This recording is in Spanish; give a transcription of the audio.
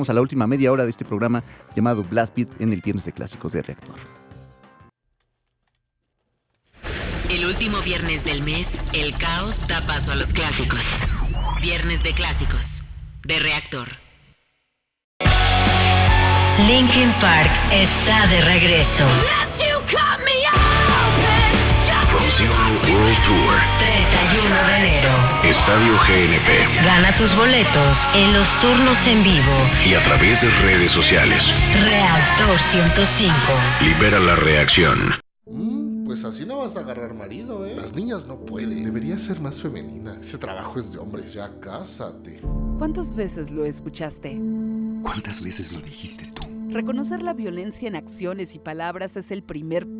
Vamos a la última media hora de este programa llamado Blast Beat en el Viernes de Clásicos de Reactor. El último viernes del mes, el caos da paso a los clásicos. Viernes de Clásicos de Reactor. Linkin Park está de regreso. From Zero World Tour. 31 de enero. Estadio GNP. Gana tus boletos en los turnos en vivo. Y a través de redes sociales. Reactor 105. Libera la reacción. Pues así no vas a agarrar marido, ¿eh? Las niñas no pueden. Deberías ser más femenina. Ese trabajo es de hombres. Ya cásate. ¿Cuántas veces lo escuchaste? ¿Cuántas veces lo dijiste tú? Reconocer la violencia en acciones y palabras es el primer